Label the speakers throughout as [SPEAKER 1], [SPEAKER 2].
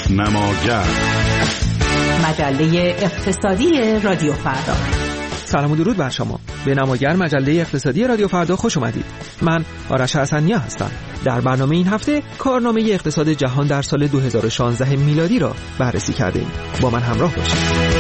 [SPEAKER 1] نماگر،
[SPEAKER 2] مجله اقتصادی رادیو فردا.
[SPEAKER 3] سلام و درود بر شما. به نماگر مجله اقتصادی رادیو فردا خوش اومدید. من آرش حسنیه هستم. در برنامه این هفته کارنامه اقتصاد جهان در سال 2016 میلادی را بررسی کردیم. با من همراه باشید.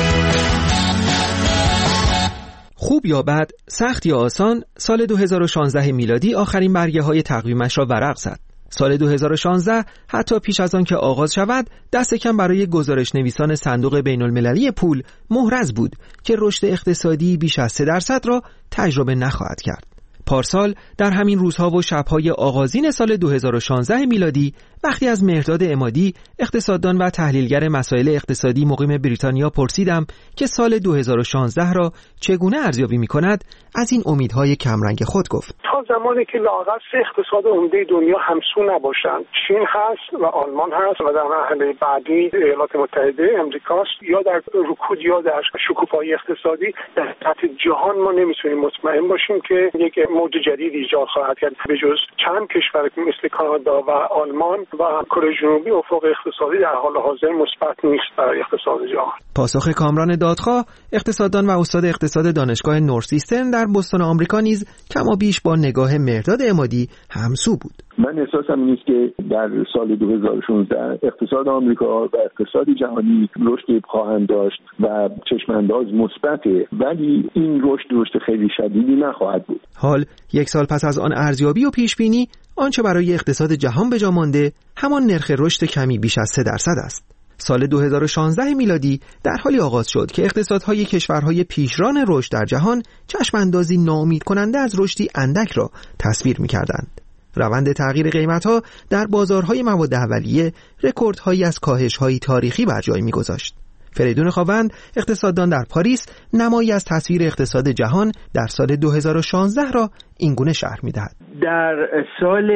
[SPEAKER 3] خوب یا بد، سخت یا آسان، سال 2016 میلادی آخرین برگه‌های تقویمش را ورق زد. سال 2016 حتی پیش از آن که آغاز شود، دست کم برای گزارش نویسان صندوق بین‌المللی پول محرز بود که رشد اقتصادی بیش از 3% را تجربه نخواهد کرد. پارسال در همین روزها و شب‌های آغازین سال 2016 میلادی، وقتی از مهرداد عمادی، اقتصاددان و تحلیلگر مسائل اقتصادی مقیم بریتانیا پرسیدم که سال 2016 را چگونه ارزیابی می‌کند، از این امیدهای کمرنگ خود گفت:
[SPEAKER 4] تا زمانی که لااقل سه اقتصاد عمده دنیا همسو نباشند، چین هست و آلمان هست و در مرحله بعدی ایالات متحده امریکاست، یا در رکود یا در شکوفایی اقتصادی، در سطح جهان ما نمیتونیم مطمئن باشیم که یک موج جدید ایجاد خواهد کرد. به جز چند کشور مثل کانادا و آلمان و کره جنوبی، افق اقتصادی در حال حاضر مثبت نیست برای اقتصاد جهان.
[SPEAKER 3] پاسخ کامران دادخواه، اقتصاددان و استاد اقتصاد دانشگاه نورثیسترن در بوستون آمریکا نیز کما بیش با نگاه مهرداد عمادی همسو بود.
[SPEAKER 5] من احساسم این است که در سال 2016 اقتصاد آمریکا و اقتصاد جهانی رشد خواهند داشت و چشمانداز مثبته، ولی این رشد خیلی شدیدی نخواهد بود.
[SPEAKER 3] حال یک سال پس از آن ارزیابی و پیشبینی، آنچه برای اقتصاد جهان به جا مانده همان نرخ رشد کمی بیش از 3% است. سال 2016 میلادی در حالی آغاز شد که اقتصادهای کشورهای پیشران رشد در جهان چشماندازی ناامید کننده از رشدی اندک را تصویر می‌کردند. روند تغییر قیمت‌ها در بازارهای مواد اولیه رکوردهایی از کاهش‌های تاریخی بر جای می‌گذاشت. فریدون خاوند، اقتصاددان در پاریس، نمایی از تصویر اقتصاد جهان در سال 2016 را اینگونه شرح می‌دهد:
[SPEAKER 6] در سال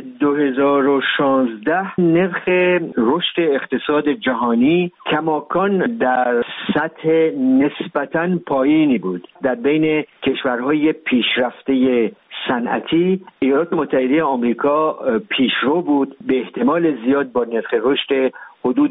[SPEAKER 6] 2016 نرخ رشد اقتصاد جهانی کماکان در سطح نسبتاً پایینی بود. در بین کشورهای پیشرفته صنعتی، ایالات متحده آمریکا پیشرو بود، به احتمال زیاد با نرخ رشد حدود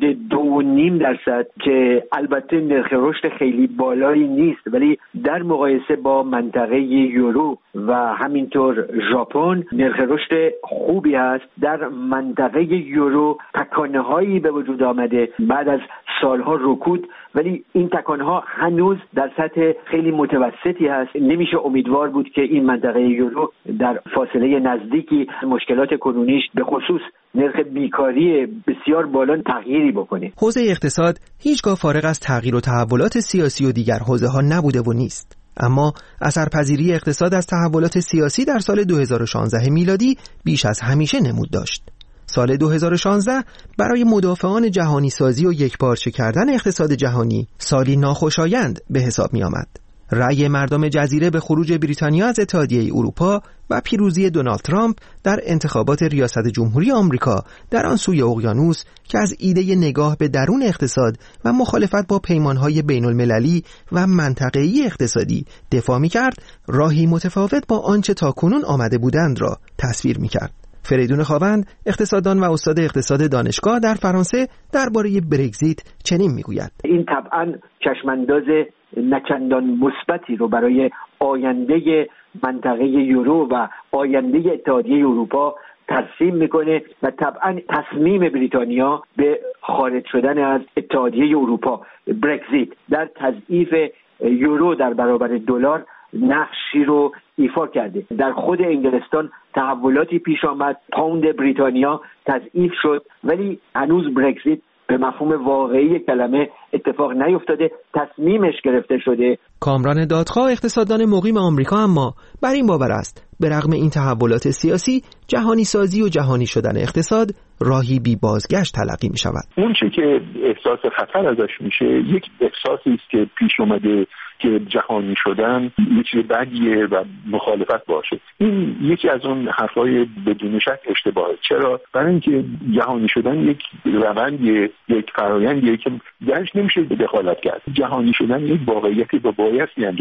[SPEAKER 6] 2.5% که البته نرخ رشد خیلی بالایی نیست، ولی در مقایسه با منطقه یورو و همینطور ژاپن نرخ رشد خوبی است. در منطقه یورو تکانه‌هایی به وجود آمده بعد از سالها رکود، ولی این تکانه‌ها هنوز در سطح خیلی متوسطی هست. نمیشه امیدوار بود که این منطقه یورو در فاصله نزدیکی مشکلات کنونیش به خصوص نرخ بیکاری بسیار بالا تغییری بکنه.
[SPEAKER 3] حوزه اقتصاد هیچگاه فارغ از تغییر و تحولات سیاسی و دیگر حوزه‌ها نبوده و نیست. اما اثرپذیری اقتصاد از تحولات سیاسی در سال 2016 میلادی بیش از همیشه نمود داشت. سال 2016 برای مدافعان جهانی سازی و یکپارچه کردن اقتصاد جهانی سالی ناخوشایند به حساب می آمد. رأی مردم جزیره به خروج بریتانیا از اتحادیه اروپا و پیروزی دونالد ترامپ در انتخابات ریاست جمهوری آمریکا در آن سوی اقیانوس که از ایده نگاه به درون اقتصاد و مخالفت با پیمانهای بین‌المللی و منطقه‌ای اقتصادی دفاع می‌کرد، راهی متفاوت با آنچه تاکنون آمده بودند را تصویر می‌کرد. فریدون خاوند، اقتصاددان و استاد اقتصاد دانشگاه در فرانسه، درباره برگزیت چنین میگوید:
[SPEAKER 6] این طبعاً چشمانداز نچندان مثبتی رو برای آینده منطقه یورو و آینده اتحادیه اروپا ترسیم میکنه و طبعاً تصمیم بریتانیا به خارج شدن از اتحادیه اروپا، برگزیت، در تضعیف یورو در برابر دلار نقشی رو ایفا کرده. در خود انگلستان تحولاتی پیش آمد، پوند بریتانیا تضعیف شد، ولی هنوز برگزیت به مفهوم واقعی کلمه اتفاق نیفتاده، تصمیمش گرفته شده.
[SPEAKER 3] کامران دادخواه، اقتصاددان مقیم آمریکا، اما بر این باور است به رغم این تحولات سیاسی، جهانی سازی و جهانی شدن اقتصاد راهی بی بازگشت تلقی می شود.
[SPEAKER 5] اون چه که احساس خطر ازش میشه یک احساسی است که پیش اومده که جهانی شدن یه چیز بدیه و مخالفت باشه. این یکی از اون حرفای بدون شک اشتباهه. چرا؟ برای اینکه جهانی شدن یک روندیه، یک فرآیندیه که درش نمیشه دخالت کرد. جهانی شدن یک واقعیتی با بایستی انجام بشه.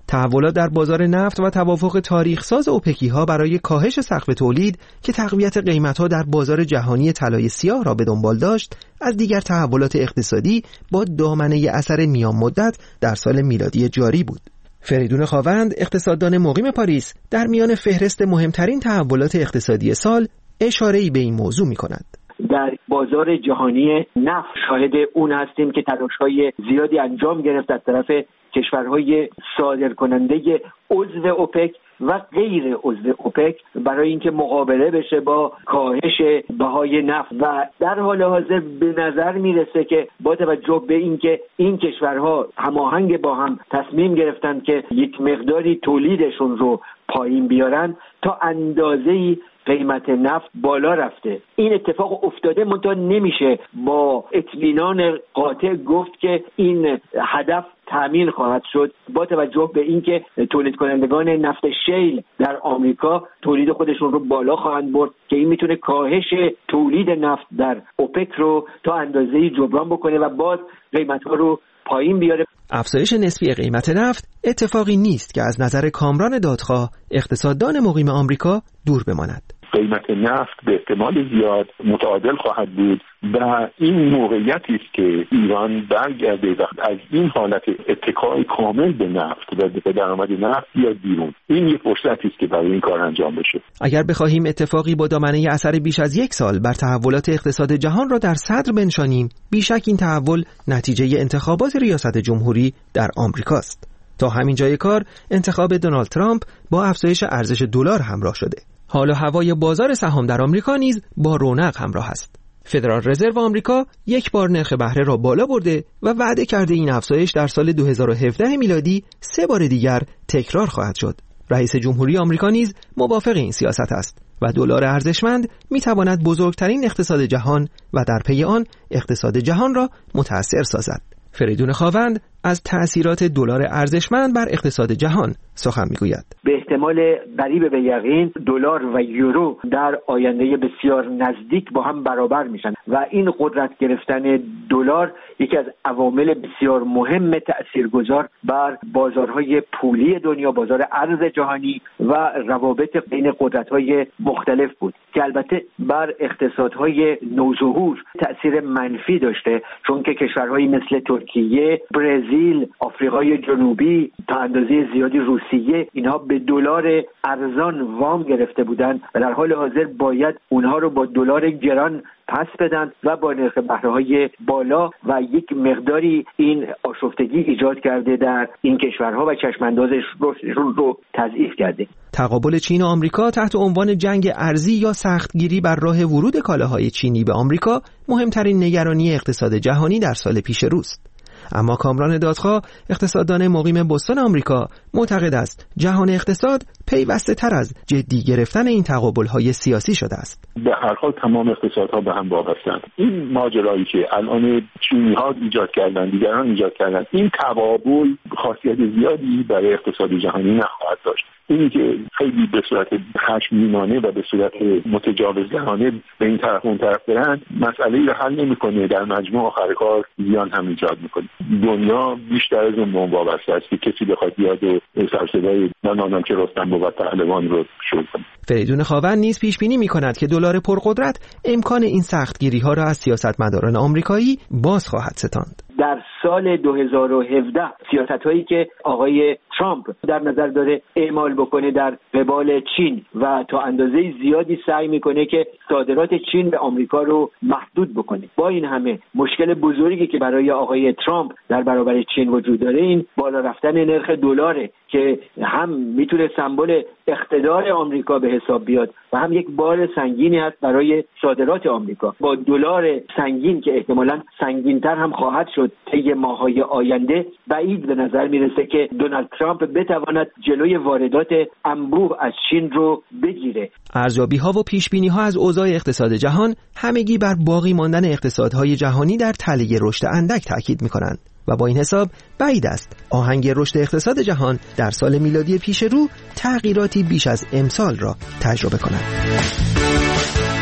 [SPEAKER 3] تحولات در بازار نفت و توافق تاریخ‌ساز اوپکی‌ها برای کاهش سقف تولید که تقویت قیمت‌ها در بازار جهانی طلای سیاه را به دنبال داشت، از دیگر تحولات اقتصادی با دامنه اثر میان مدت در سال میلادی جاری بود. فریدون خاوند، اقتصاددان مقیم پاریس، در میان فهرست مهمترین تحولات اقتصادی سال اشاره‌ای به این موضوع می‌کند.
[SPEAKER 6] در بازار جهانی نفت شاهد اون هستیم که تلاش‌های زیادی انجام گرفت از طرف کشورهای صادرکننده عضو اوپک و غیر عضو اوپک برای اینکه مقابله بشه با کاهش بهای نفت و در حال حاضر به نظر میرسه که با توجه به اینکه این کشورها هماهنگ با هم تصمیم گرفتند که یک مقداری تولیدشون رو پایین بیارن، تا اندازه‌ای قیمت نفت بالا رفته. این اتفاق افتاده، منتها نمیشه با اطمینان قاطع گفت که این هدف تامین خواهد شد، با توجه به اینکه تولید کنندگان نفت شیل در آمریکا تولید خودشون رو بالا خواهند برد که این میتونه کاهش تولید نفت در اوپک رو تا اندازه‌ای جبران بکنه و باز قیمت‌ها رو پایین بیاره.
[SPEAKER 3] افزایش نسبی قیمت نفت اتفاقی نیست که از نظر کامران دادخواه، اقتصاددان مقیم آمریکا، دور بماند.
[SPEAKER 5] قیمت نفت به احتمال زیاد متعادل خواهد بود و این موقعیتی است که ایران برگرده و از این حالت اتکای کامل به نفت و به درآمد نفت بیاد بیرون. این یک فرصتی است که برای این کار انجام بشه.
[SPEAKER 3] اگر بخواهیم اتفاقی با دامنه اثر بیش از 1 سال بر تحولات اقتصاد جهان را در صدر بنشانیم، بیشک این تحول نتیجه انتخابات ریاست جمهوری در آمریکاست. تا همین جای کار انتخاب دونالد ترامپ با افزایش ارزش دلار همراه شده. حال و هوای بازار سهام در آمریکا نیز با رونق همراه است. فدرال رزرو آمریکا یک بار نرخ بهره را بالا برده و وعده کرده این افزایش در سال 2017 میلادی 3 بار دیگر تکرار خواهد شد. رئیس جمهوری آمریکا نیز موافق این سیاست است و دلار ارزشمند میتواند بزرگترین اقتصاد جهان و در پی آن اقتصاد جهان را متأثر سازد. فریدون خاوند از تأثیرات دلار ارزشمند بر اقتصاد جهان سخن میگوید.
[SPEAKER 6] به احتمال قریب به یقین دلار و یورو در آینده بسیار نزدیک با هم برابر میشن و این قدرت گرفتن دلار یکی از عوامل بسیار مهم تأثیرگذار بر بازارهای پولی دنیا، بازار ارز جهانی و روابط بین قدرت‌های مختلف بود که البته بر اقتصادهای نوظهور تأثیر منفی داشته، چون که کشورهایی مثل ترکیه، برزیل، آفریقای جنوبی، تا اندازه زیادی روسیه، اینها به دلار ارزان وام گرفته بودند و در حال حاضر باید اونها رو با دلار گران پس بدن و با نرخ بهره‌های بالا و یک مقداری این آشفتگی ایجاد کرده در این کشورها و چشم‌اندازشون رو تضعیف کرده.
[SPEAKER 3] تقابل چین و آمریکا تحت عنوان جنگ ارزی یا سختگیری بر راه ورود کالاهای چینی به آمریکا مهمترین نگرانی اقتصاد جهانی در سال پیش روست. اما کامران دادخواه، اقتصاددان مقیم بوستون آمریکا، معتقد است جهان اقتصاد پیوسته تر از جدی گرفتن این تقابل‌های سیاسی شده است.
[SPEAKER 5] به هر حال تمام اقتصادها به هم وابسته‌اند. این ماجرایی که الان چینی‌ها ایجاد کردن، دیگران ایجاد کردن، این تقابل خاصیت زیادی برای اقتصاد جهانی نخواهد داشت. اینی که خیلی به صورت خشمگینانه و به صورت متجاوزگرانه به این طرف اون طرف برن، مسئله‌ای رو حل نمی‌کنه، در مجموع آخر کار زیان هم ایجاد می‌کنه. دنیا بیشتر از اون وابسته است که کسی بخواد بیاد و سرصدای نانم که رستم بود پهلوان رو شروع کنه.
[SPEAKER 3] فریدون خاوند نیز پیش بینی می‌کند که دلار پرقدرت امکان این سختگیری‌ها را از سیاستمداران آمریکایی باز خواهد ستاند.
[SPEAKER 6] در سال 2017 سیاست‌هایی که آقای ترامپ در نظر داره اعمال بکنه در قبال چین و تا اندازه زیادی سعی میکنه که صادرات چین به آمریکا رو محدود بکنه. با این همه مشکل بزرگی که برای آقای ترامپ در برابر چین وجود داره این بالا رفتن نرخ دلاره که هم میتونه سمبل اقتدار آمریکا به حساب بیاد و هم یک بار سنگینی هست برای صادرات آمریکا. با دلار سنگین که احتمالاً سنگین‌تر هم خواهد شد طی ماه‌های آینده، بعید به نظر میرسه که دونالد ترامپ بتواند جلوی واردات انبوه از چین رو بگیره.
[SPEAKER 3] ارزیابی‌ها و پیش‌بینی‌ها از اوضاع اقتصاد جهان همگی بر باقی ماندن اقتصادهای جهانی در تله رشد اندک تاکید می‌کنند و با این حساب بعید است آهنگ رشد اقتصاد جهان در سال میلادی پیش رو تغییراتی بیش از امسال را تجربه کند.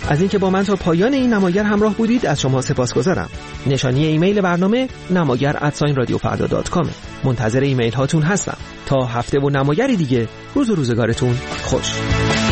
[SPEAKER 3] از اینکه با من تا پایان این نماگر همراه بودید از شما سپاسگزارم. نشانی ایمیل برنامه namagar@radiofarda.com. منتظر ایمیل هاتون هستم. تا هفته و نماگری دیگه، روز و روزگارتون خوش.